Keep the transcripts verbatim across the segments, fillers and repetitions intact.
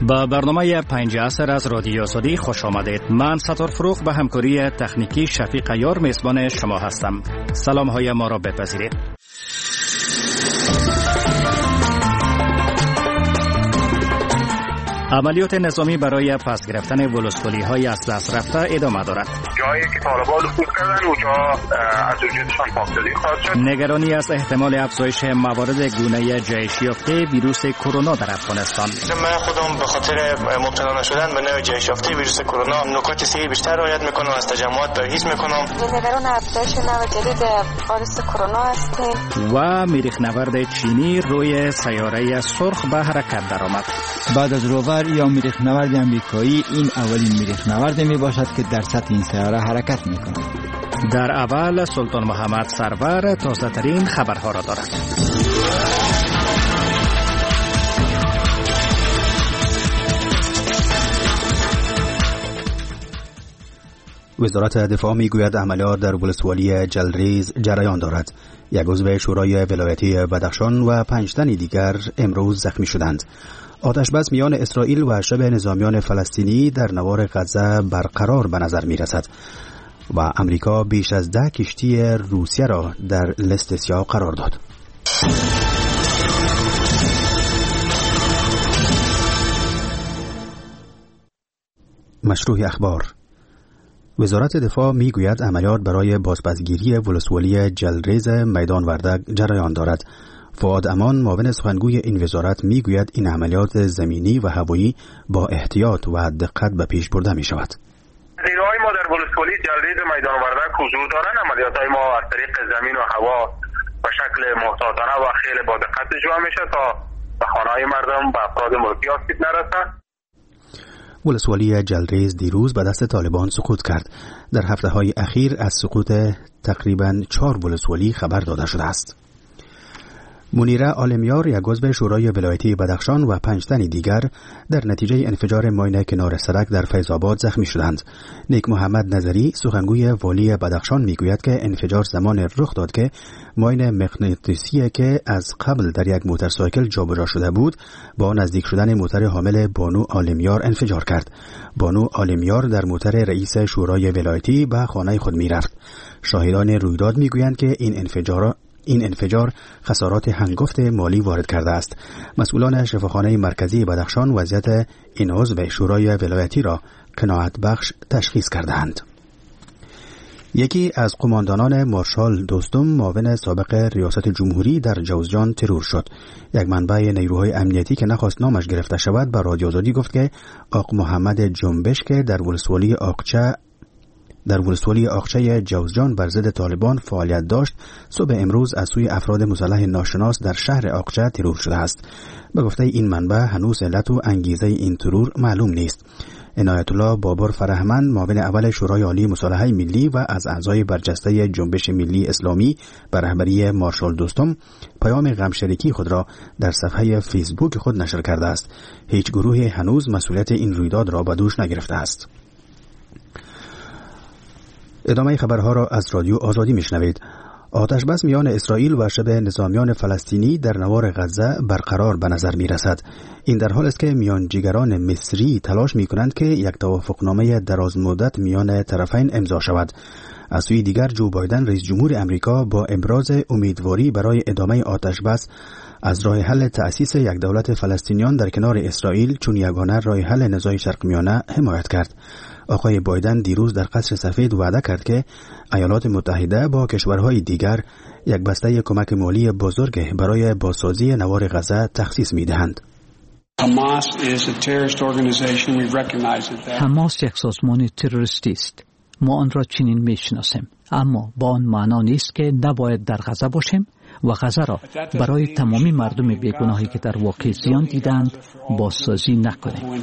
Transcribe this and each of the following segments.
با برنامه پنج عصر از رادیو سودی خوش آمدید. من ستار فروغ به همکاری تکنیکی شفیق عیار میزبان شما هستم. سلام های ما را بپذیرید. عملیات نظامی برای پس گرفتن ولسوالی های از دست رفته ادامه دارد. جایی که طالبان نفوذ کردن اونجا از وجودشان پاکسازی خواهد شد. نگرانی از احتمال افزایش موارد گونه جهش یافته ویروس کرونا در افغانستان. من خودم به خاطر مبتلا نشدن به نوع جهش یافته ویروس کرونا نکات صحی بیشتر رعایت میکنم، از تجمعات پرهیز میکنم. نگران افزایش نوع جدید ویروس کرونا هستیم. و مریخ نورد چینی روی سیاره سرخ به حرکت درآمد. بعد از روور یا مریخ نورد امریکایی، این اولین مریخ نورد می باشد که در سطح این سیاره حرکت می کند. در اول سلطان محمد سرور تازه ترین خبرها را دارد. وزارت دفاع می گوید عملیات در ولسوالی جلریز جریان دارد. یک عضو شورای ولایتی بدخشان و پنج تن دیگر امروز زخمی شدند. آتش بس میان اسرائیل و شبه نظامیان فلسطینی در نوار غزه برقرار به نظر می رسد و امریکا بیش از ده کشتی روسیه را در لیست سیاه قرار داد. مشروع اخبار. وزارت دفاع می گوید عملیات برای بازپسگیری ولسوالی جلریز میدان وردک جریان دارد. فؤاد امان معاون سخنگوی این وزارت می گوید این عملیات زمینی و هوایی با احتیاط و دقت به پیش برده می شود. نیروهای ما در ولسوالی جلریز میدان وردک حضور دارند. عملیات‌های ما از طریق زمین و هوا به شکل محتاطانه و خیلی با دقت اجرا میشه تا به خانه‌های مردم و افراد مورد آسیب نرسد. ولسوالی جلریز دیروز به دست طالبان سقوط کرد. در هفته‌های اخیر از سقوط تقریباً چهار ولسوالی خبر داده شده است. منیره عالمیار، یک عضو شورای ولایتی بدخشان و پنج تن دیگر در نتیجه انفجار ماین کنار سرک در فیض آباد زخمی شدند. نیک محمد نظری، سخنگوی والی بدخشان، میگوید که انفجار زمان رخ داد که ماین مغناطیسی که از قبل در یک موتورسایکل جابجا شده بود با نزدیک شدن موتور حامل بانو عالمیار انفجار کرد. بانو عالمیار در موتور رئیس شورای ولایتی به خانه خود میرفت. شاهدان رویداد میگویند که این انفجار این انفجار خسارات هنگفت مالی وارد کرده است. مسئولان شفاخانه مرکزی بدخشان وضعیت این عضو شورای ولایتی را قناعت بخش تشخیص کردند. یکی از قماندانان مارشال دوستم، معاون سابق ریاست جمهوری، در جوزجان ترور شد. یک منبع نیروهای امنیتی که نخواست نامش گرفته شود به رادیو آزادی گفت که آق محمد جنبش که در ولسوالی آقچه در ولسوالی آقچه جوزجان بر ضد طالبان فعالیت داشت، صبح امروز از سوی افراد مسلح ناشناس در شهر آقچه ترور شده است. به گفته این منبع هنوز علت و انگیزه این ترور معلوم نیست. عنایت الله بابر فرهمند، معاون اول شورای عالی مصالحه ملی و از اعضای برجسته جنبش ملی اسلامی به رهبری مارشال دوستم، پیام غمشریکی خود را در صفحه فیسبوک خود نشر کرده است. هیچ گروهی هنوز مسئولیت این رویداد را به دوش نگرفته است. ادامه خبرها را از رادیو آزادی میشنوید. آتش بس میان اسرائیل و شبه نظامیان فلسطینی در نوار غزه برقرار به نظر می رسد. این در حال است که میانجیگران مصری تلاش می کنند که یک توافقنامه دراز مدت میان طرفین امضا شود. از سوی دیگر جو بایدن رئیس جمهور امریکا با ابراز امیدواری برای ادامه آتش بس از راه حل تأسیس یک دولت فلسطینیان در کنار اسرائیل چون یگانه راه حل نزاع شرق میانه حمایت کرد. آقای بایدن دیروز در قصر سفید وعده کرد که ایالات متحده با کشورهای دیگر یک بسته کمک مالی بزرگ برای بازسازی نوار غزه تخصیص می‌دهند. حماس یک سازمان تروریستی است. ما آن را چنین می‌شناسیم، اما با آن معنا نیست که نباید در غزه باشیم و غزه را برای تمامی مردم بیگناهی که در واقع زیان دیدند بازسازی نکنیم.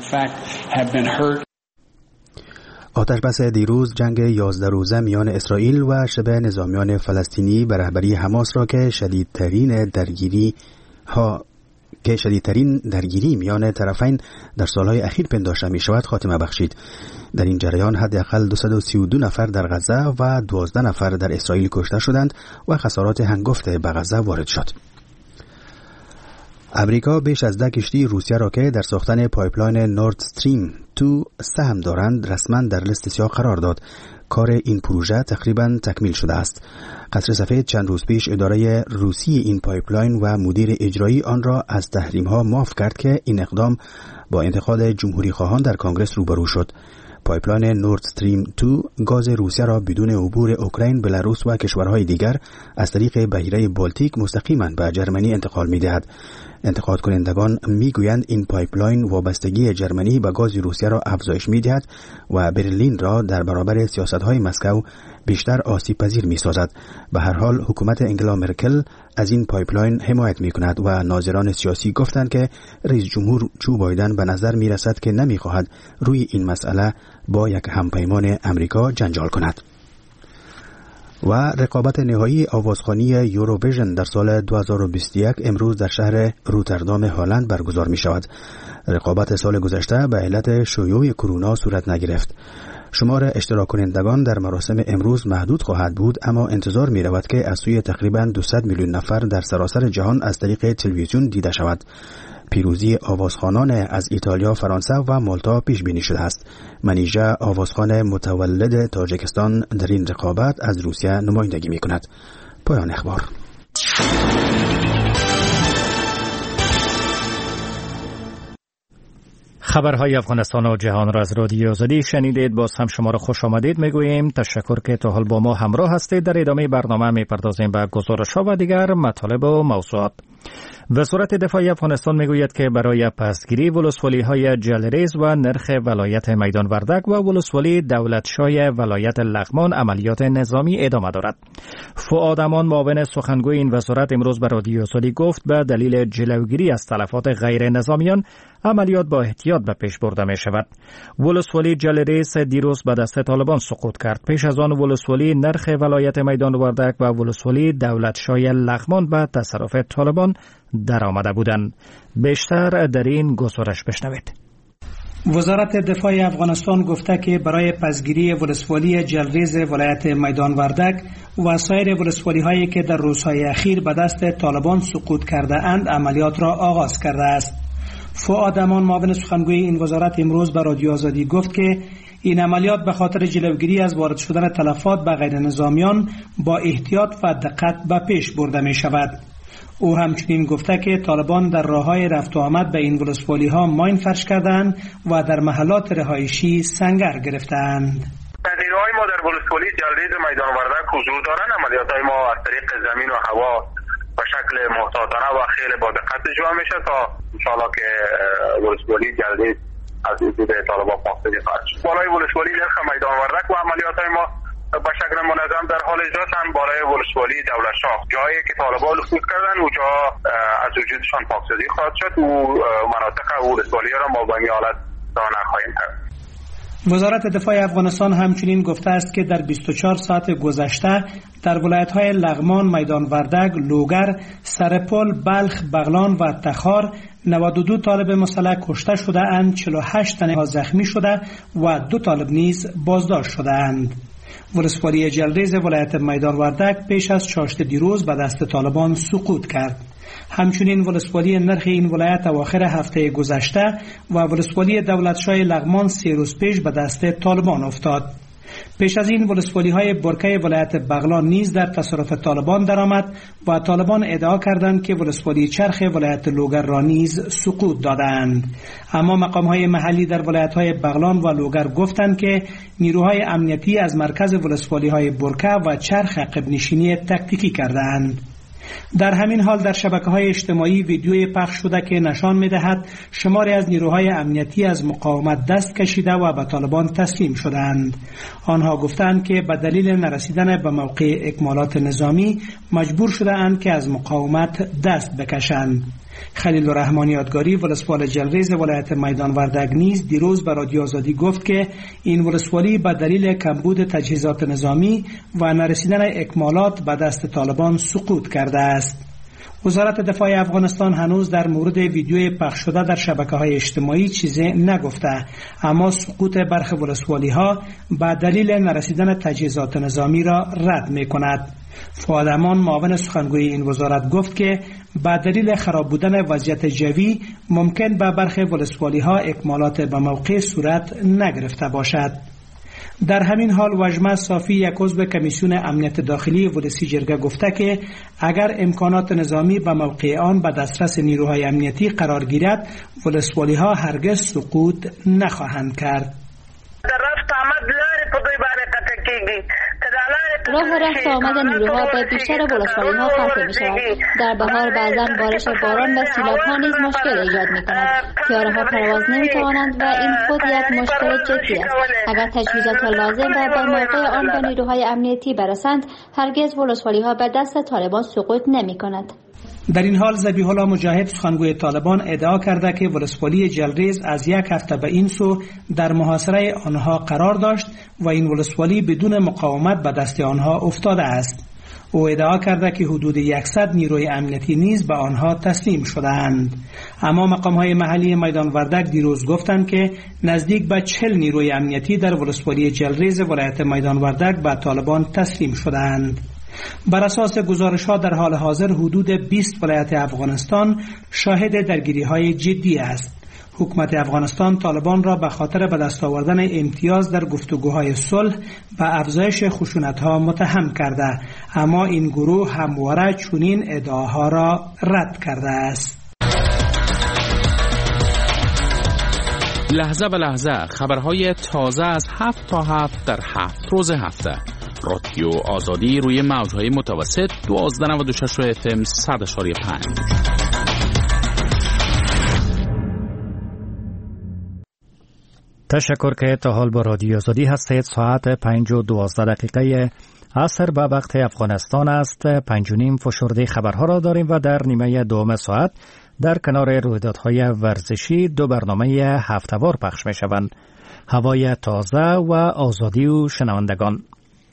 آتش بس دیروز جنگ یازده روزه میان اسرائیل و شبه نظامیان فلسطینی به رهبری حماس را که شدیدترین درگیری ها که شدیدترین درگیری میان طرفین در سالهای اخیر پنداشته می شود خاتمه بخشید. در این جریان حداقل دویست و سی و دو نفر در غزه و دوازده نفر در اسرائیل کشته شدند و خسارات هنگفت به غزه وارد شد. امریکا بیش از ده کشتی روسیه را که در ساختن پایپلاین نورد استریم دو سهم دارند رسما در لیست سیاه قرار داد. کار این پروژه تقریبا تکمیل شده است. قصر سفید چند روز پیش اداره روسی این پایپلاین و مدیر اجرایی آن را از تحریم‌ها معاف کرد که این اقدام با انتقاد جمهوری خواهان در کنگره روبرو شد. پایپلاین نورد استریم دو گاز روسیه را بدون عبور اوکراین، بلاروس و کشورهای دیگر از طریق بحیره بالتیک مستقیما به جرمنی انتقال می‌دهد. انتقاد کنندگان میگویند این پایپلاین وابستگی جرمنی به گاز روسیه را افزایش می‌دهد و برلین را در برابر سیاست‌های مسکو بیشتر آسیب پذیر می‌سازد. به هر حال حکومت انگلا مرکل از این پایپلاین حمایت می‌کند و ناظران سیاسی گفتند که رئیس جمهور جو بایدن به نظر می‌رسد که نمی‌خواهد روی این مسئله با یک همپیمان امریکا جنجال کند. و رقابت نهایی آوازخوانی یوروویژن در سال دو هزار و بیست و یک امروز در شهر روتردام هلند برگزار می شود. رقابت سال گذشته به علت شیوع کرونا صورت نگرفت. شمار اشتراک کنندگان در مراسم امروز محدود خواهد بود، اما انتظار می رود که از سوی تقریباً دویست میلیون نفر در سراسر جهان از طریق تلویزیون دیده شود. پیروزی آوازخوانان از ایتالیا، فرانسه و مالتا پیش بینی شده است. منیژه آوازخوان متولد تاجیکستان در این رقابت از روسیه نمایندگی می کند. پایان اخبار. خبرهای افغانستان و جهان را از رادیو آزادی شنیدید. باز هم شما را خوش آمدید میگوییم. تشکر که تا حال با ما همراه هستید. در ادامه برنامه میپردازیم به گزارش‌ها و دیگر مطالب و موضوعات. وزارت دفاع افغانستان میگوید که برای پسگیری ولسوالی‌های جلریز و نرخ ولایت میدان وردک و ولسوالی دولتشای ولایت لغمان عملیات نظامی ادامه دارد. فؤاد امان معاون سخنگوی این وزارت امروز به رادیو آزادی گفت به دلیل جلوگیری از تلفات غیر نظامیان عملیات با احتیاط به پیش برده می شود. ولسوالی جلریز دیروز به دست طالبان سقوط کرد. پیش از آن ولسوالی نرخ ولایت میدان وردک و ولسوالی دولتشای لغمان به تصرف طالبان در آمده بودند. بیشتر در این گزارش بشنوید. وزارت دفاع افغانستان گفته که برای پسگیری ولسوالی جلریز ولایت میدان وردک و سایر ولسوالی هایی که در روزهای اخیر به دست طالبان سقوط کرده اند عملیات را آغاز کرده است. فؤاد امان معاون سخنگوی این وزارت امروز به رادیو آزادی گفت که این عملیات به خاطر جلوگیری از وارد شدن تلفات به غیر نظامیان با احتیاط و دقت به پیش برده می شود. او همچنین گفته که طالبان در راههای رفت و آمد به این ولسوالی ها ماین فرش کردند و در محلات رهایشی سنگر گرفتند. نیروهای ما در ولسوالی جلریز میدان وردک حضور دارند. عملیات‌های ما از طریق زمین و هوا به شکل محتاطانه و خیلی با دقت اجرا میشه تا انشاءالله که ولسوالی جلریز از وجود طالبان پاکسازی خواهد شد. بالای ولسوالی نرخ میدان وردک و عملیات‌های ما به شکل منظم در حال اجرا هم بالای ولسوالی دولتشاه جایی که طالبان نفوذ کردن اونجا از وجودشان پاکسازی خواهد شد و مناطق ولسوالی را ما به این حالت راه نخواهیم کرد. وزارت دفاع افغانستان همچنین گفته است که در بیست و چهار ساعت گذشته در ولایت‌های لغمان، میدان وردک، لوگر، سرپل، بلخ، بغلان و تخار نود و دو طالب مسلح کشته شده اند، چهل و هشت تن زخمی شده و دو طالب نیز بازداشت شده اند. ولسوالی جلریز ولایت میدان وردک پیش از چاشت دیروز به دست طالبان سقوط کرد. همچنین ولسوالی نرخ این ولایت اواخر هفته گذشته و ولسوالی دولتشای لغمان سه روز پیش به دست طالبان افتاد. پیش از این ولسوالی های برکه ولایت بغلان نیز در تصرف طالبان درآمد و طالبان ادعا کردند که ولسوالی چرخ ولایت لوگر را نیز سقوط دادند. اما مقام های محلی در ولایت های بغلان و لوگر گفتند که نیروهای امنیتی از مرکز ولسوالی های برکه و چرخ عقب‌نشینی تکتیکی کردند. در همین حال در شبکه‌های اجتماعی ویدیوی پخش شده که نشان می‌دهد شماری از نیروهای امنیتی از مقاومت دست کشیده و به طالبان تسلیم شدند. آنها گفتند که به دلیل نرسیدن به موقع اکمالات نظامی مجبور شده‌اند که از مقاومت دست بکشند. خلیل الرحمن یادگاری ولسوال جلریز ولایت میدان وردک نیز دیروز به رادیو آزادی گفت که این ولسوالی به دلیل کمبود تجهیزات نظامی و نرسیدن اکمالات به دست طالبان سقوط کرده است. وزارت دفاع افغانستان هنوز در مورد ویدیوی پخش شده در شبکه‌های اجتماعی چیزی نگفته، اما سقوط برخی ولسوالی‌ها به دلیل نرسیدن تجهیزات نظامی را رد می‌کند. فؤاد امان معاون سخنگوی این وزارت گفت که به دلیل خراب بودن وضعیت جوی ممکن به برخی ولسوالی ها اکمالات به موقع صورت نگرفته باشد. در همین حال وجمه صافی یک عضو کمیسیون امنیت داخلی ولسی جرگه گفته که اگر امکانات نظامی به موقع آن به دسترس نیروهای امنیتی قرار گیرد ولسوالی ها هرگز سقوط نخواهند کرد. راه رفت آمد نیروها به بیشتر ولسوالی ها قطع می شود. در بهار بعضا بارش باران و سیلاب ها نیز مشکل ایجاد می کند. طیاره ها پرواز نمی توانند و این خود یک مشکل جدی است. اگر تجهیزات لازم و به موقع آن به نیروهای امنیتی برسند هرگز ولسوالی ها به دست طالبان سقوط نمی کند. در این حال ذبیح الله مجاهد سخنگوی طالبان ادعا کرده که ولسوالی جلریز از یک هفته به این سو در محاصره آنها قرار داشت و این ولسوالی بدون مقاومت به دست آنها افتاده است. او ادعا کرده که حدود صد نیروی امنیتی نیز به آنها تسلیم شدند. اما مقام‌های محلی میدان وردک دیروز گفتند که نزدیک به چهل نیروی امنیتی در ولسوالی جلریز ولایت میدان وردک به طالبان تسلیم شدند. بر اساس گزارش‌ها در حال حاضر حدود بیست ولایت افغانستان شاهد درگیری‌های جدی است. حکومت افغانستان طالبان را به خاطر به دست آوردن امتیاز در گفتگوهای صلح به افزایش خشونت‌ها متهم کرده، اما این گروه همواره چنین ادعاها را رد کرده است. لحظه به لحظه خبرهای تازه از هفت تا هفت در هفت روز هفته. رادیو آزادی روی موجهای متوسط دوازده نود و شش اف ام صد اشاری پنج. تشکر که تا حال با رادیو آزادی هستید. ساعت پنج و دوازده دقیقه عصر به وقت افغانستان است. پنج و نیم فشرده خبرها را داریم و در نیمه دوم ساعت در کنار رویدادهای ورزشی دو برنامه هفته‌وار پخش می شوند. هوای تازه و آزادی و شنوندگان.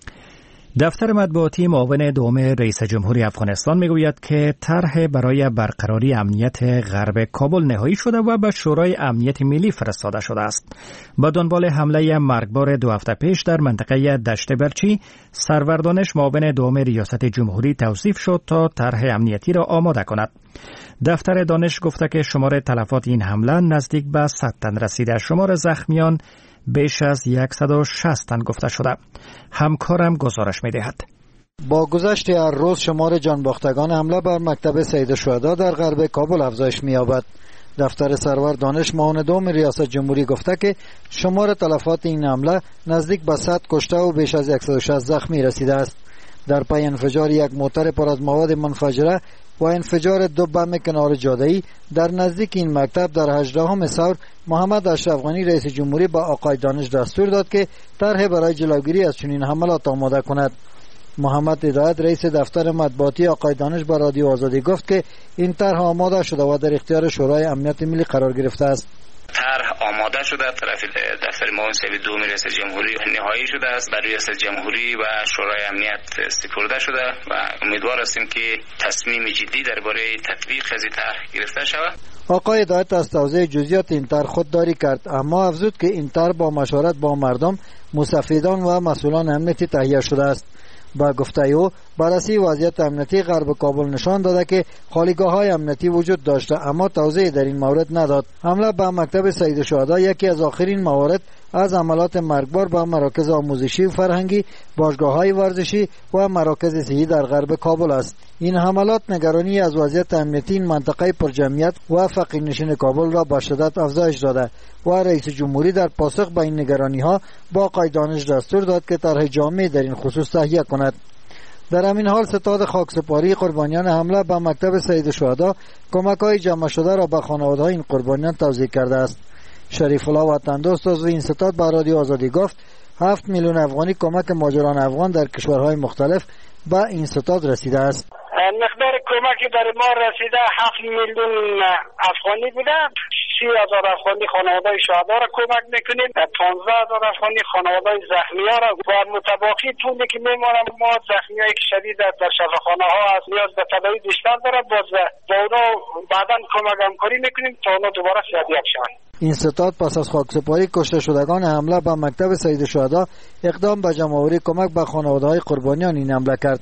دفتر مطبوعاتی معاون دوم رئیس جمهوری افغانستان میگوید که طرح برای برقراری امنیت غرب کابل نهایی شده و به شورای امنیت ملی فرستاده شده است. با دنبال حمله مرگبار دو هفته پیش در منطقه دشت برچی، سرور دانش معاون دوم ریاست جمهوری توصیف شد تا طرح امنیتی را آماده کند. دفتر دانش گفته که شمار تلفات این حمله نزدیک به صد تن رسیده، شمار زخمیان بیش از صد و شصت تن گفته شده. همکارم گزارش می دهد. با گذشت هر روز شمار جانباختگان حمله بر مکتب سید الشهدا در غرب کابل افزایش می یابد. دفتر سرور دانش معاون دوم ریاست جمهوری گفته که شمار تلفات این حمله نزدیک به صد کشته و بیش از صد و شصت زخمی رسیده است. در پی انفجار یک موتر پر از مواد منفجره و انفجار دو بم کنار جاده‌ای در نزدیک این مکتب در هجدهم ثور، محمد اشرف غنی رئیس جمهوری با آقای دانش دستور داد که طرح برای جلوگیری از چنین حملات آماده کند. محمد هدایت رئیس دفتر مطبوعاتی آقای دانش با رادیو آزادی گفت که این طرح آماده شده و در اختیار شورای امنیت ملی قرار گرفته است. طرح آماده شده، طرف دفتر معاون سوی دوم ریاست جمهوری نهایی شده است، بر ریاست جمهوری و شورای امنیت سپرده شده و امیدوار هستیم که تصمیم جدی درباره تطبیق از این طرح گرفته شود. آقای هدایت از توضیح جزئیات این طرح خودداری کرد، اما افزود که این طرح با مشورت با مردم، مستفیدان و مسئولان امنیتی تهیه شده است. با گفته او بررسی وضعیت امنیتی غرب کابل نشان داده که خالیگاه‌های امنیتی وجود داشته، اما توضیح در این مورد نداد. حمله به مکتب سید الشهدا یکی از آخرین موارد از عملات مرگبار به مراکز آموزشی و فرهنگی، باشگاه‌های ورزشی و مراکز صحی در غرب کابل است. این حملات نگرانی از وضعیت امنیتی این منطقه پرجمعیت و فقیرنشین کابل را به شدت افزایش داده و رئیس جمهوری در پاسخ به این نگرانی‌ها با آقای دانش دستور داد که طرح جامع در این خصوص تهیه کند. در همین حال ستاد خاکسپاری قربانیان حمله به مکتب سید الشهدا کمک‌های جمع شده را به خانواده‌های این قربانیان توزیع کرده است. شریف الله وطندوست عضو این ستاد به رادیو آزادی گفت هفت میلیون افغانی کمک مهاجران افغان در کشورهای مختلف به این ستاد رسیده است. مقدار کمکی در ما رسیده هفت میلیون افغانی بوده. سی هزار افغانی خانواده شهدا را کمک میکنیم، پانزده هزار افغانی خانواده زخمی ها را و متباقی پولی که میمانم ما زخمی هایی که شدید در شفاخانه ها از نیاز به تداوی بیشتر داره، باز با اونا بعدا کمک همکاری میکنیم تا اونا دوباره صحتیاب شوند. این ستاد پس از خاکسپاری کشته شدگان حمله به مکتب سید الشهدا اقدام به جمع‌آوری کمک به خانواده‌های قربانیان این حمله کرد.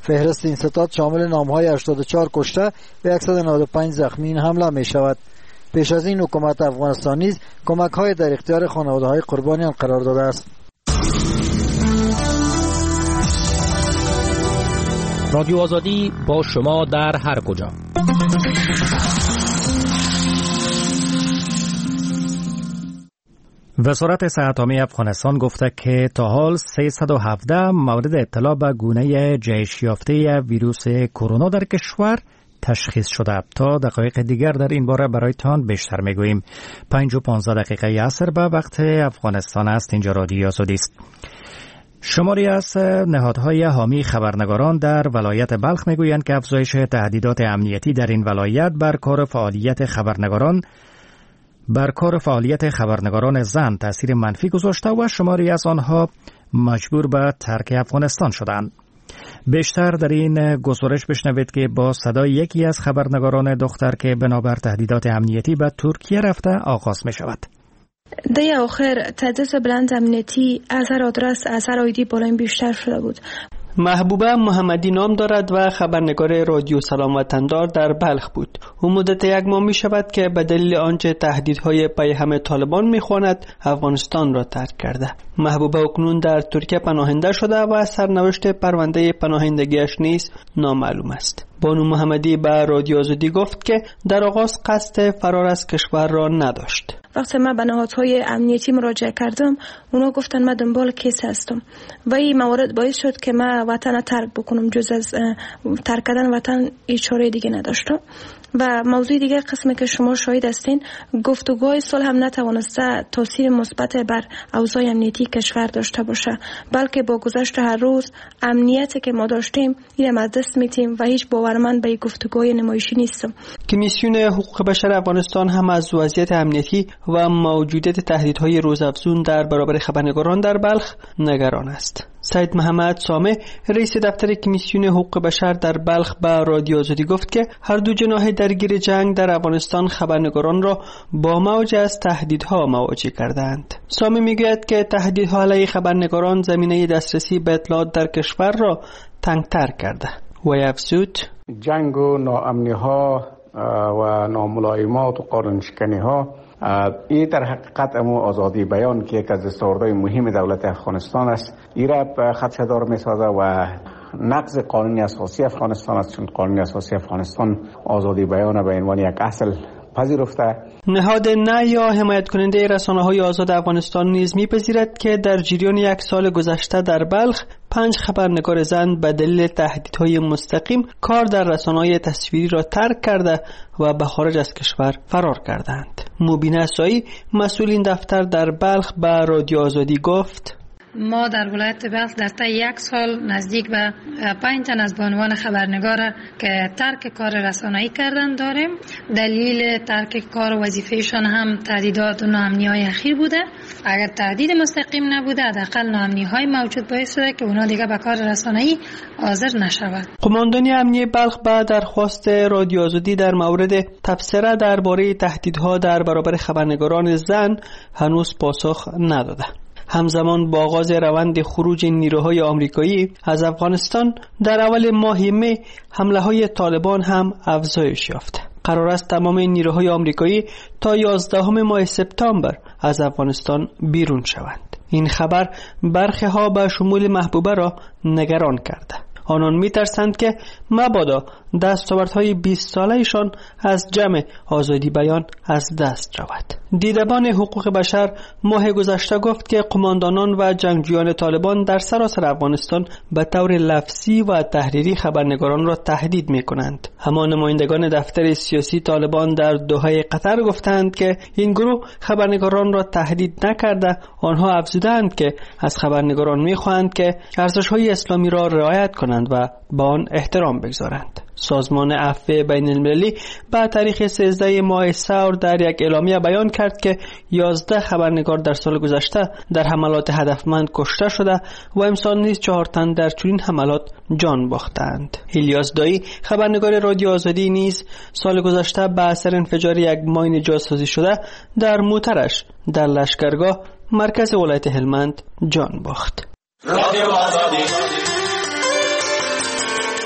فهرست این ستاد شامل نامهای هشتاد و چهار کشته و صد و نود و پنج زخمی این حمله می شود. پیش از این حکومت افغانستان نیز کمک های در اختیار خانواده های قربانیان قرار داده است. رادیو آزادی با شما در هر کجا. وزارت صحت عامه افغانستان گفته که تا حال سیصد و هفده مورد ابتلا به گونه جهش یافته ویروس کرونا در کشور تشخیص شده. تا دقایق دیگر در این باره برایتان بیشتر میگوییم. پنج و پانزده دقیقه عصر به وقت افغانستان است. اینجا رادیو آزادی است. شماری از نهادهای حامی خبرنگاران در ولایت بلخ میگویند که افزایش تهدیدات امنیتی در این ولایت بر کار فعالیت خبرنگاران بر کار فعالیت خبرنگاران زن تأثیر منفی گذاشته و شماری از آنها مجبور به ترک افغانستان شدند. بیشتر در این گزارش بشنوید که با صدای یکی از خبرنگاران دختر که بنابر تهدیدات امنیتی به ترکیه رفته آغاز می شود. دی آخر تدریس بلند امنیتی از هر آدرس از هر آیدی بالا بیشتر شده بود. محبوبه محمدی نام دارد و خبرنگار رادیو سلام وطندار در بلخ بود. او مدت یک ماه می شود که به دلیل آنچه تهدیدهای پیهم طالبان می خواند افغانستان را ترک کرده. محبوبه اکنون در ترکیه پناهنده شده و سرنوشت پرونده پناهندگیش نیز نامعلوم است. بانو محمدی به رادیو آزادی گفت که در آغاز قصد فرار از کشور را نداشت. وقتی من به نهادهای امنیتی مراجعه کردم اونا گفتن من دنبال کیس هستم و این موارد باعث شد که من وطن ترک بکنم. جز از ترک کردن وطن هیچ چاره دیگه نداشتم. و موضوع دیگه قسمی که شما شاهد هستین گفتگوهای صلح هم نتوانسته تاثیر مثبت بر اوضاع امنیتی کشور داشته باشه، بلکه با گذشت هر روز امنیتی که ما داشتیم این از دست میتیم و هیچ باورمند به گفتگوهای نمایشی نیستم. کمیسیون حقوق بشر افغانستان هم از وضعیت امنیتی و موجودیت تهدیدهای روزافزون در برابر خبرنگاران در بلخ نگران است. سید محمد سامه رئیس دفتر کمیسیون حقوق بشر در بلخ به رادیو آزادی گفت که هر دو جناح درگیر جنگ در افغانستان خبرنگاران را با موج از تهدیدها مواجه کردند. سامه میگوید که تهدیدها علیه خبرنگاران زمینه دسترسی به اطلاعات در کشور را تنگتر کرده و افزود جنگ و ناامنی‌ها و ناملایمات و قانونشکنی‌ها این در حقیقت امو آزادی بیان که یک از دستاوردهای مهم دولت افغانستان است این را خدشه‌دار می‌سازد و نقض قانون اساسی افغانستان است، چون قانون اساسی افغانستان آزادی بیان به عنوان یک اصل پذیرفته. نهاد نه یا حمایت کننده رسانه‌های آزاد افغانستان نیز می‌پذیرد که در جریان یک سال گذشته در بلخ پنج خبرنگار زن به دلیل تهدیدهای مستقیم کار در رسانه‌های تصویری را ترک کرده و به خارج از کشور فرار کردند. مبینه سایی مسئول این دفتر در بلخ به رادیو آزادی گفت ما در ولایت بلخ در طی یک سال نزدیک به پنج تن از بانوان خبرنگار که ترک کار رسانه‌ای کردن داریم. دلیل ترک کار وظیفهشان هم تهدیدات و ناامنی‌های اخیر بوده. اگر تهدید مستقیم نبوده حداقل ناامنی‌های موجود باعث شده که اونا دیگه به کار رسانه‌ای حاضر نشود. قماندانی امنیتی بلخ به درخواست رادیو آزادی در مورد تبصره درباره تهدیدها در برابر خبرنگاران زن هنوز پاسخ نداده. همزمان با آغاز روند خروج نیروهای آمریکایی از افغانستان در اول ماه می حمله‌های طالبان هم افزایش یافته. قرار است تمام نیروهای آمریکایی تا یازدهم ماه سپتامبر از افغانستان بیرون شوند. این خبر برخی ها به شمول محبوبه را نگران کرده. آنان می‌ترسند که مبادا دستاوردهای بیست ساله‌شان از جمع آزادی بیان از دست رود. دیدبان حقوق بشر ماه گذشته گفت که قماندانان و جنگجویان طالبان در سراسر افغانستان به طور لفظی و تحریری خبرنگاران را تهدید می‌کنند. اما نمایندگان دفتر سیاسی طالبان در دوحه قطر گفتند که این گروه خبرنگاران را تهدید نکرده. آنها افزودند که از خبرنگاران می‌خواهند که ارزش‌های اسلامی را رعایت کنند و به آن احترام بگذارند. سازمان عفو بین المللی به تاریخ سیزده ماه سور در یک اعلامیه بیان کرد که یازده خبرنگار در سال گذشته در حملات هدفمند کشته شده و امسال نیز چهار تن در چنین حملات جان باختند. الیاس دایی خبرنگار رادیو آزادی نیز سال گذشته به اثر انفجار یک ماین جاسازی شده در موترش در لشکرگاه مرکز ولایت هلمند جان باخت. رادیو آزادی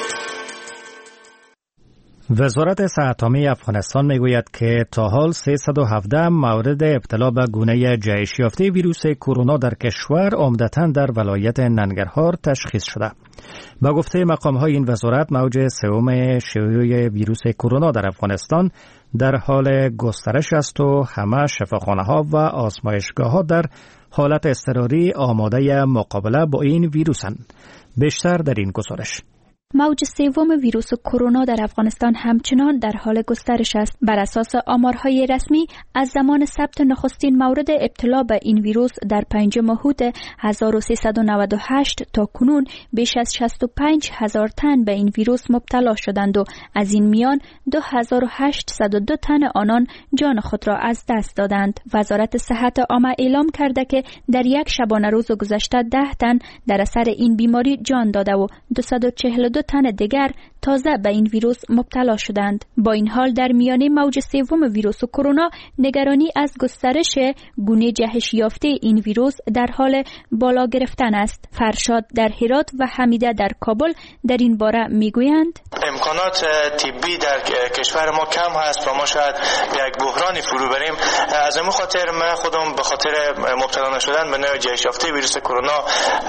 وزارت صحت عامه افغانستان میگوید که تا حال سیصد و هفده مورد ابتلا به گونه جهش یافته ویروس کرونا در کشور عمدتاً در ولایت ننگرهار تشخیص شده. با گفته مقام‌های این وزارت موج سوم شیوع ویروس کرونا در افغانستان در حال گسترش است و همه شفاخانه‌ها و آزمایشگاه‌ها در حالت اضطراری آماده مقابله با این ویروسند. بیشتر در این گزارش. موج سوم ویروس کرونا در افغانستان همچنان در حال گسترش است. بر اساس آمارهای رسمی از زمان ثبت نخستین مورد ابتلا به این ویروس در پنجم مهود هزار و سیصد و نود و هشت تا کنون بیش از شصت و پنج هزار تن به این ویروس مبتلا شدند و از این میان دو هزار و هشتصد و دو تن آنان جان خود را از دست دادند. وزارت صحت عامه اعلام کرده که در یک شبانه روز گذشته ده تن در اثر این بیماری جان داده و دویست و چهل و دو تن دیگر تازه به این ویروس مبتلا شدند. با این حال در میانه موج سوم ویروس کرونا نگرانی از گسترش گونه جهش یافته این ویروس در حال بالا گرفتن است. فرشاد در هرات و حمیده در کابل در این باره میگویند امکانات طبی در کشور ما کم هست و ما شاید به یک بحرانی فرو بریم. از این خاطر من خودم به خاطر مبتلا نشدن به نوع جهش یافته ویروس کرونا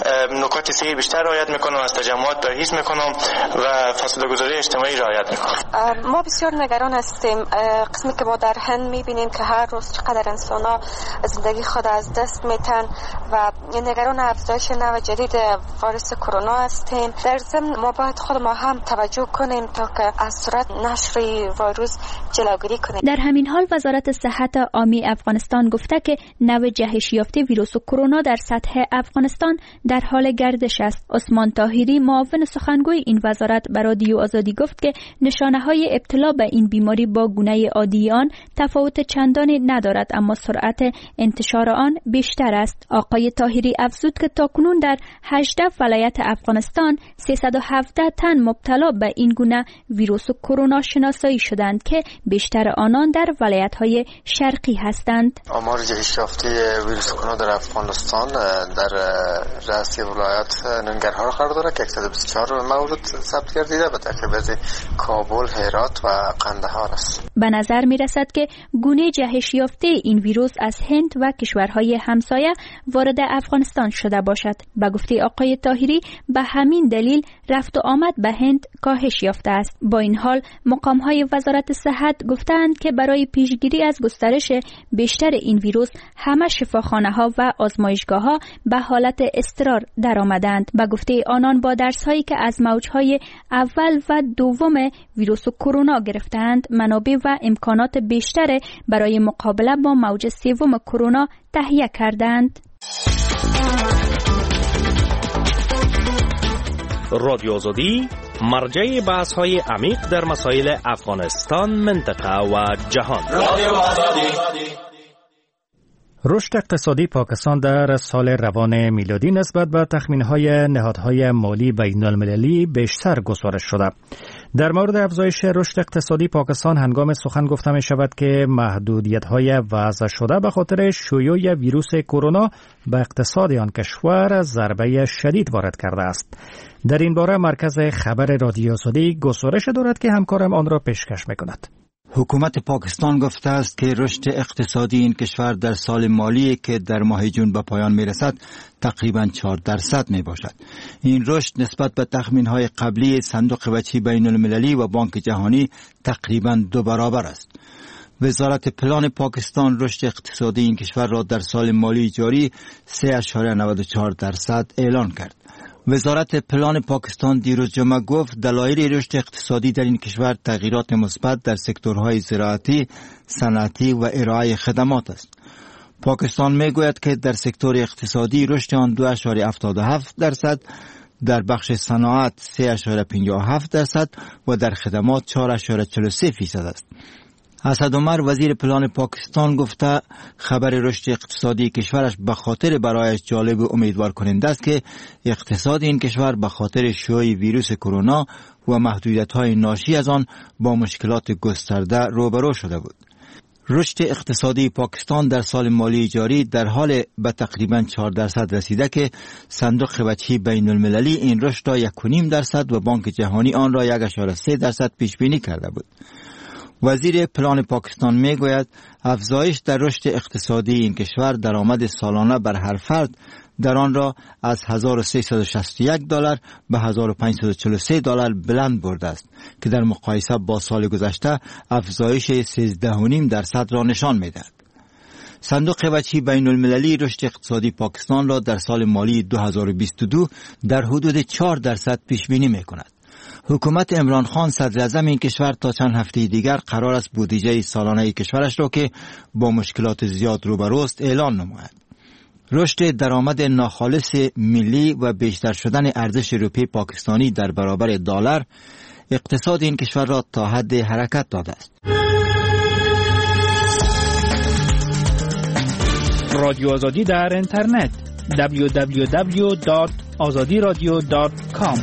نکات صحی بیشتر رعایت میکنم، از تجمعات پرهیز میکنم و فاصله گذاری اجتماعی رعایت میکنم. ما بسیار نگران هستیم. قسمی که ما در هند میبینیم که هر روز چقدر انسان‌ها زندگی خود از دست میتن و نگران افزایش نوع جدید ویروس کرونا هستیم. در ضمن ما باید خود ما هم توجه کنیم تا که از سرعت نشر ویروس جلوگیری کنیم. در همین حال وزارت صحت عامه افغانستان گفته که نوع جهش یافته ویروس کرونا در سطح افغانستان در حال گردش است. عثمان طاهری معاون سخنگوی این وزارت به رادیو آزادی گفت که نشانه‌های ابتلا به این بیماری با گونه عادی آن تفاوت چندانی ندارد، اما سرعت انتشار آن بیشتر است. آقای طاهری افزود که تاکنون در هجده ولایت افغانستان سیصد و هفده تن مبتلا به این گونه ویروس کرونا شناسایی شدند که بیشتر آنان در ولایت‌های شرقی هستند. آمار جهش یافته ویروس کرونا در افغانستان در رأس ولایت ننگرهار قرار دارد که صد و بیست و چهار مورد ثبت گردیده به ترکیب کابل، هرات و قندهار است. به نظر می رسد که گونه جهش یافته این ویروس از هند و کشورهای همسایه وارد افغانستان شده باشد. به گفته آقای طاهری به همین دلیل رفت و آمد به هند کاهش یافته است. با این حال مقام‌های وزارت صحت گفتند که برای پیشگیری از گسترش بیشتر این ویروس همه شفاخانه‌ها و آزمایشگاه‌ها به حالت اضطرار درآمدند. به گفته آنان با درس‌هایی که از موج‌های اول و دوم ویروس کرونا گرفتند منابع و امکانات بیشتر برای مقابله با موج سوم کرونا تهیه کردند. رادیو آزادی مرجع بحث‌های عمیق در مسائل افغانستان، منطقه و جهان. رادیو آزادی. رشد اقتصادی پاکستان در سال روان میلادی نسبت به تخمین‌های نهادهای مالی بین‌المللی بیشتر گسترش شده. در مورد افزایش رشد اقتصادی پاکستان هنگام سخن گفته می شود که محدودیت‌های وضع شده به خاطر شیوع ویروس کرونا به اقتصاد آن کشور ضربه شدید وارد کرده است. در این باره مرکز خبر رادیو آزادی گزارش دارد که همکارم آن را پیشکش می‌کند. حکومت پاکستان گفته است که رشد اقتصادی این کشور در سال مالی که در ماه جون به پایان می رسد تقریباً چهار درصد می باشد. این رشد نسبت به تخمین‌های قبلی صندوق بچی بین المللی و بانک جهانی تقریباً دو برابر است. وزارت پلان پاکستان رشد اقتصادی این کشور را در سال مالی جاری سه اشاریه نود و چهار درصد اعلان کرد. وزارت پلان پاکستان دیروز جمعه گفت دلایل رشد اقتصادی در این کشور تغییرات مثبت در سکتورهای زراعتی، صنعتی و ارائه خدمات است. پاکستان میگوید که در سکتور اقتصادی رشد آن دو اشاریه هفتاد و هفت درصد، در بخش صنعت سه اشاریه پنجاه و هفت درصد و در خدمات چهار اشاریه چهل و سه فیصد است. اسد عمر وزیر پلان پاکستان گفته خبر رشد اقتصادی کشورش به خاطر برایش جالب و امیدوار کننده است که اقتصاد این کشور به خاطر شیوع ویروس کرونا و محدودیت‌های ناشی از آن با مشکلات گسترده روبرو شده بود. رشد اقتصادی پاکستان در سال مالی جاری در حال به تقریباً چهار درصد رسیده که صندوق بچی بین المللی این رشد را یک و نیم درصد و بانک جهانی آن را یک اشاره سه درصد پیش بینی کرده بود. وزیر پلان پاکستان می گوید افزایش در رشد اقتصادی این کشور درآمد سالانه بر هر فرد در آن را از هزار و سیصد و شصت و یک دلار به هزار و پانصد و چهل و سه دلار بلند برده است که در مقایسه با سال گذشته افزایش سیزده و نیم درصد را نشان می دهد. صندوق بچی بین المللی رشد اقتصادی پاکستان را در سال مالی دو هزار و بیست و دو در حدود چهار درصد پیش بینی می کند. حکومت عمران خان صدر اعظم این کشور تا چند هفته دیگر قرار است بودجه سالانه کشورش را که با مشکلات زیاد روبروست اعلان نماید. رشد درآمد ناخالص ملی و بیشتر شدن ارزش روپیه پاکستانی در برابر دلار اقتصاد این کشور را تا حد حرکت داده است. رادیو آزادی در اینترنت دبلیو دبلیو دبلیو دات آزادی رادیو دات کام.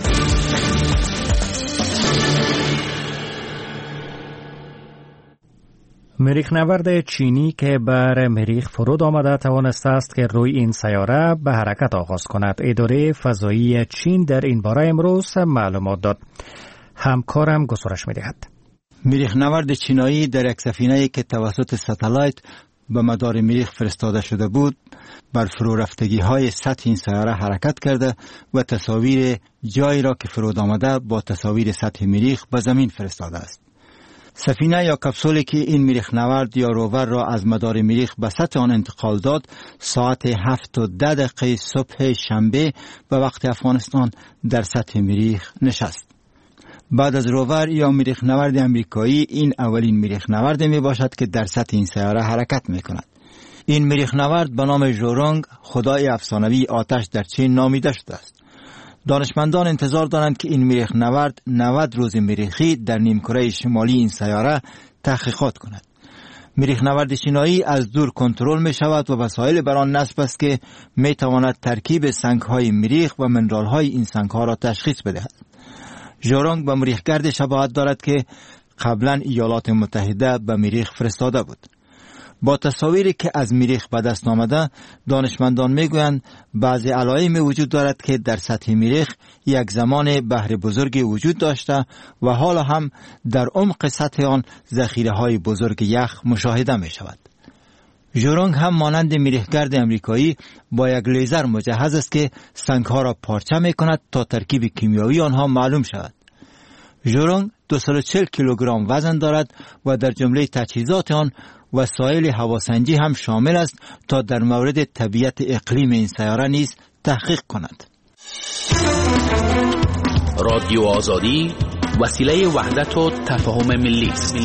مریخ نورد چینی که بر مریخ فرود آمده توانسته است که روی این سیاره به حرکت آغاز کند. اداره فضایی چین در این باره امروز معلومات داد. همکارم گزارش می‌دهد. مریخ نورد چینایی در یک سفینه‌ای که توسط ستلایت به مدار مریخ فرستاده شده بود بر فرو رفتگی‌های سطح این سیاره حرکت کرده و تصاویر جایی را که فرود آمده با تصاویر سطح مریخ به زمین فرستاده است. سفینه یا کپسولی که این مریخ نورد یا روور را از مدار مریخ به سطح آن انتقال داد ساعت هفت و ده دقیقه صبح شنبه به وقت افغانستان در سطح مریخ نشست. بعد از روور یا مریخ نورد امریکایی این اولین مریخ نورد می باشد که در سطح این سیاره حرکت می کند. این مریخ نورد به نام ژورونگ خدای افسانوی آتش در چین نامیده شده است. دانشمندان انتظار دارند که این مریخ نورد نود روز مریخی در نیمکره شمالی این سیاره تحقیقات کند. مریخ نورد چینایی از دور کنترل می شود و وسایل بر آن نصب است که می تواند ترکیب سنگ‌های مریخ و منرال‌های این سنگ‌ها را تشخیص بدهد. ژورونگ به مریخگرد شباهت دارد که قبلا ایالات متحده به مریخ فرستاده بود. با تصاویری که از مریخ به دست آمده دانشمندان میگویند بعضی علائم وجود دارد که در سطح مریخ یک زمان بحر بزرگی وجود داشته و حالا هم در عمق سطح آن ذخیره‌های بزرگ یخ مشاهده می شود. ژورونگ هم مانند مریخگرد امریکایی با یک لیزر مجهز است که سنگ‌ها را پارچه می کند تا ترکیب کیمیایی آنها معلوم شود. ژورونگ دویست و چهل کیلوگرم وزن دارد و در جمله تجهیزات آن وسایل هواسنجی هم شامل است تا در مورد طبیعت اقلیم این سیاره نیز تحقیق کند. رادیو آزادی وسیله وحدت و تفاهم ملی است.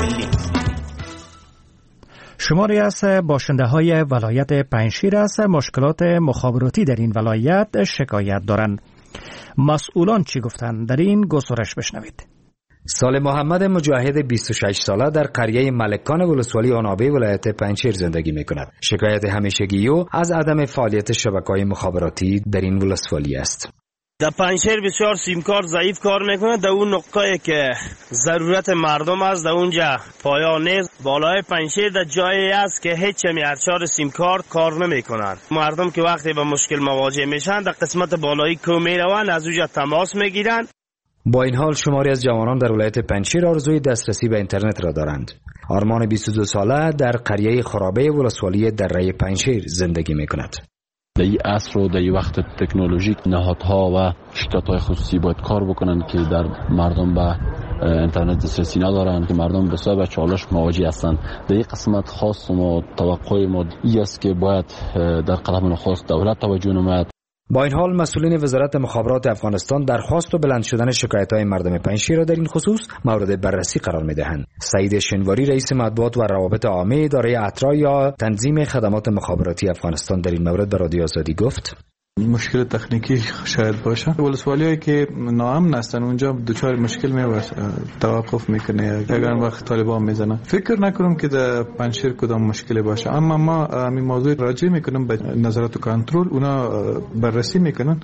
شماری از باشنده های ولایت پنجشیر از مشکلات مخابراتی در این ولایت شکایت دارند. مسئولان چی گفتند؟ در این گزارش بشنوید. سال محمد مجاهد بیست و شش ساله در قریه ملکان ولسوالی آنابه ولایت پنجشیر زندگی می کند. شکایت همیشگی او از عدم فعالیت شبکه‌های مخابراتی در این ولسوالی است. در پنجشیر بسیار سیمکار ضعیف کار میکنه. در اون نقطه‌ای که ضرورت مردم است در اونجا پایان نیست. بالای پنجشیر در جایی است که هیچ چمی ارچار سیمکار کار نمیکنن. مردم که وقتی با مشکل مواجه میشن در قسمت بالایی کو میرون از اونجا تماس میگیرن. با این حال شماری از جوانان در ولایت پنجشیر آرزوی دسترسی به اینترنت را دارند. آرمان بیست و دو ساله در قریه خرابه ولسوالی دره پنجشیر زندگی میکند. در این عصر و در این وقت تکنولوژیک نهادها و شرکت‌های خصوصی باید کار بکنند که در مردم به اینترنت دسترسی ندارند، که مردم بسیار به چالش مواجه هستند. در این قسمت خاص ما توقع ما این است که باید در قدم خاص دولت توجه نماید. با این حال مسئولین وزارت مخابرات افغانستان درخواست و بلند شدن شکایت‌های مردم پنجشیر را در این خصوص مورد بررسی قرار می‌دهند. سعید شنواری رئیس مطبوعات و روابط عامه اداره اترا یا تنظیم خدمات مخابراتی افغانستان در این مورد به رادیو آزادی گفت: مشکل تکنیکی شاید باشه. ولسوالیایی که ناامن هستن اونجا دچار مشکل میباشه، توقف میکنه اگر وقت طالبان میزنن. فکر نکنم که در پنجشیر کدام مشکلی باشه، اما ما این موضوع راجع میکنم به نظارت و کنترل، اونا بررسی میکنن.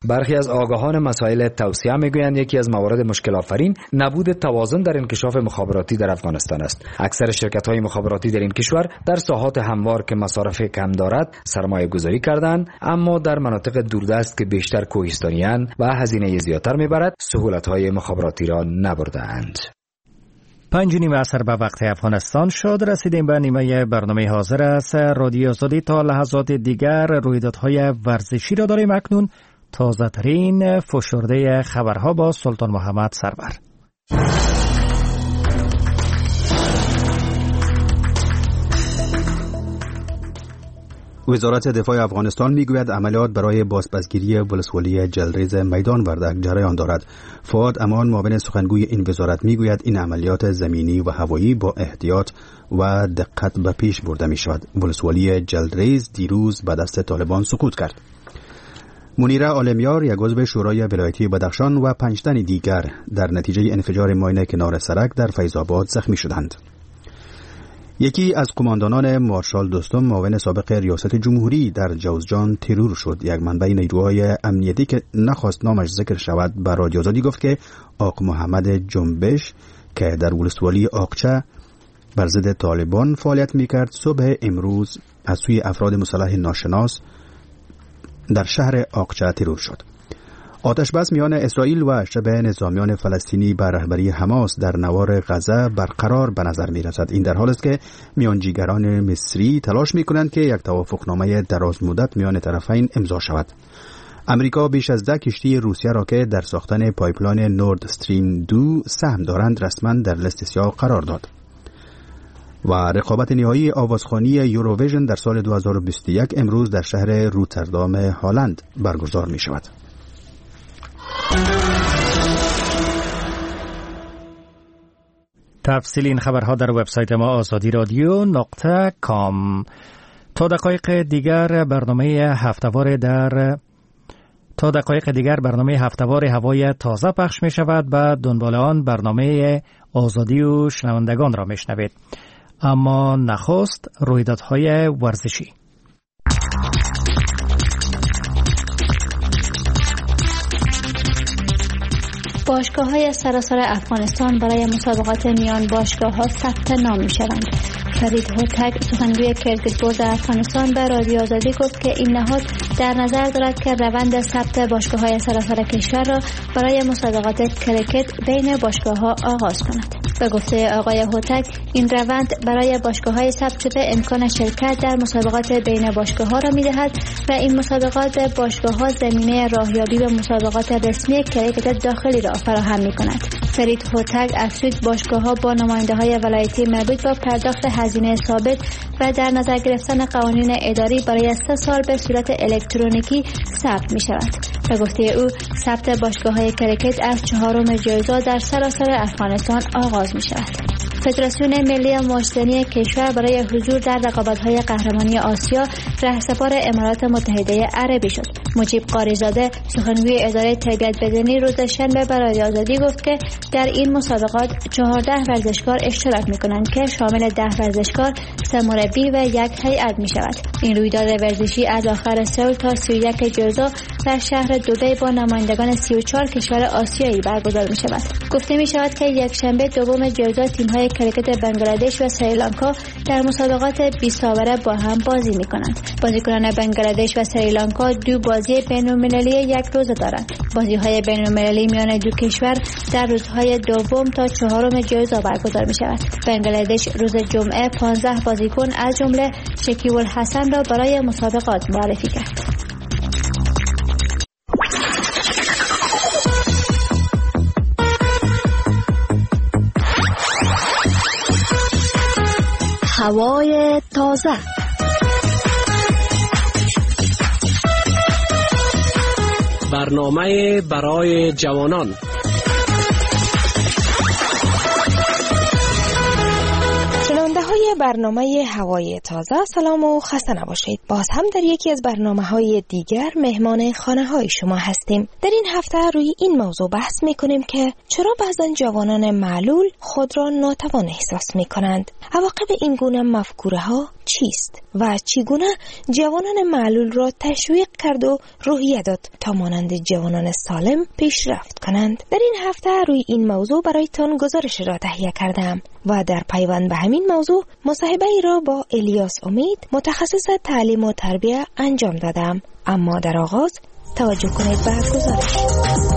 برخی از آگاهان مسائل توسعه میگویند یکی از موارد مشکل آفرین نبود توازن در انکشاف مخابراتی در افغانستان است. اکثر شرکت‌های مخابراتی در این کشور در ساحات هموار که مصارف کم دارد سرمایه گذاری کردند، اما در مناطق دوردست که بیشتر کوهستانی‌اند و هزینه زیادتر میبرد سهولت‌های مخابراتی را نبرده‌اند. پنج نیم عصر به وقت افغانستان شد. رسیدیم به نیمه برنامه حاضر است رادیو آزادی. تا لحظات دیگر رویدادهای ورزشی را داریم. اکنون تازه ترین فشرده خبرها با سلطان محمد سرور. وزارت دفاع افغانستان میگوید عملیات برای بازپسگیری ولسوالی جلریز میدان وردک جریان دارد. فؤاد امان معاون سخنگوی این وزارت میگوید این عملیات زمینی و هوایی با احتیاط و دقت به پیش برده می شود. ولسوالی جلریز دیروز به دست طالبان سقوط کرد. منیره عالمیار یک عضو شورای ولایتی بدخشان و پنج تن دیگر در نتیجه انفجار ماین کنار سرک در فیض آباد زخمی شدند. یکی از قماندانان مارشال دوستم معاون سابق ریاست جمهوری در جوزجان ترور شد. یک منبع نیروهای امنیتی که نخواست نامش ذکر شود به رادیو آزادی گفت که آق محمد جنبش که در ولسوالی آقچه بر ضد طالبان فعالیت میکرد صبح امروز از سوی افراد مسلح ناشناس در شهر آقچه ترور شد. آتش بس میان اسرائیل و شبه نظامیان فلسطینی بر رهبری حماس در نوار غزه برقرار به نظر می رسد. این در حالی است که میانجیگران مصری تلاش می کنند که یک توافقنامه دراز مدت میان طرفین امضا شود. امریکا بیش از ده کشتی روسیه را که در ساختن پایپلاین نورد استریم دو سهم دارند رسما در لیست سیاه قرار داد. و رقابت نهایی آوازخوانی یوروویژن در سال دو هزار و بیست و یک امروز در شهر روتردام هلند برگزار می شود. تفصیل این خبرها در وبسایت ما آزادی رادیو نقطه کام. تا دقایق دیگر برنامه هفته‌وار در تا دقایق دیگر برنامه هفته‌وار هوای تازه پخش می شود. بعد دنبال آن برنامه آزادی و شنوندگان را می شنوید. اما نخست رویدادهای ورزشی. باشگاه‌های سراسر افغانستان برای مسابقات میان باشگاه‌ها ثبت نام می‌شوند. فرید هوتک سخنگوی کرکت بورد افغانستان به رادیو آزادی گفت که این نهاد در نظر دارد که روند ثبت باشگاه‌های سراسر کشور را برای مسابقات کرکت بین باشگاه‌ها آغاز کند. به گفته آقای هوتک این روند برای باشگاه‌های ثبت شده امکان شرکت در مسابقات بین باشگاه‌ها را می‌دهد و این مسابقات باشگاه‌ها زمینه راهیابی به مسابقات رسمی کرکت داخلی را فراهم می‌کند. فرید هوتک افزود باشگاه‌ها با نماینده‌های ولایتی مربوط با پرداخت هزینه ثابت و در نظر گرفتن قوانین اداری برای سه سال به صورت الکترونیکی ثبت می‌شود. به گفته او ثبت باشگاه‌های کرکت از چهارم ژوئیه در سراسر افغانستان آغاز می‌شود. فدراسیون ملی ماشینی کشور برای حضور در رقابت‌های قهرمانی آسیا رهسپار امارات متحده عربی شد. مجیب قاریزاده سخنگوی اداره تربیت بدنی روز شنبه به رادیو آزادی گفت که در این مسابقات چهارده ورزشکار اشتراک می‌کنند که شامل ده ورزشکار، سه مربی و یک هیئت می‌شود. این رویداد ورزشی از آخر سئول تا سی و یک ژوئیه در شهر دبی با نمایندگان سی و چهار کشور آسیایی برگزار می‌شود. گفته می‌شود که یک شنبه دوم ژوئیه تیم‌های کرکت بنگلادش و سریلانکا در مسابقات بیست اوره با هم بازی می‌کنند. بازیکنان بنگلادش و سریلانکا دو بازی بین‌المللی یک روزه دارند. بازی‌های بین‌المللی میان دو کشور در روزهای دوم تا چهارم ژوئیه برگزار می‌شود. بنگلادش روز جمعه پانزده بازیکن از جمله شکیب الحسن را برای مسابقات معرفی کرد. هوای تازه. برنامه برای جوانان. شنونده های برنامه هوای تازه سلام و خسته نباشید. باز هم در یکی از برنامه های دیگر مهمان خانه های شما هستیم. در این هفته روی این موضوع بحث می کنیم که چرا بعضا جوانان معلول خود را ناتوان احساس می کنند. عواقب این گونه مفکوره ها چیست و چگونه جوانان معلول را تشویق کرد و روحیه داد تا مانند جوانان سالم پیشرفت کنند. در این هفته روی این موضوع برایتان گزارش را تهیه کردم و در پیوند به همین موضوع مصاحبه ای را با الیاس امید متخصص تعلیم و تربیت انجام دادم. اما در آغاز توجه کنید به گزارش.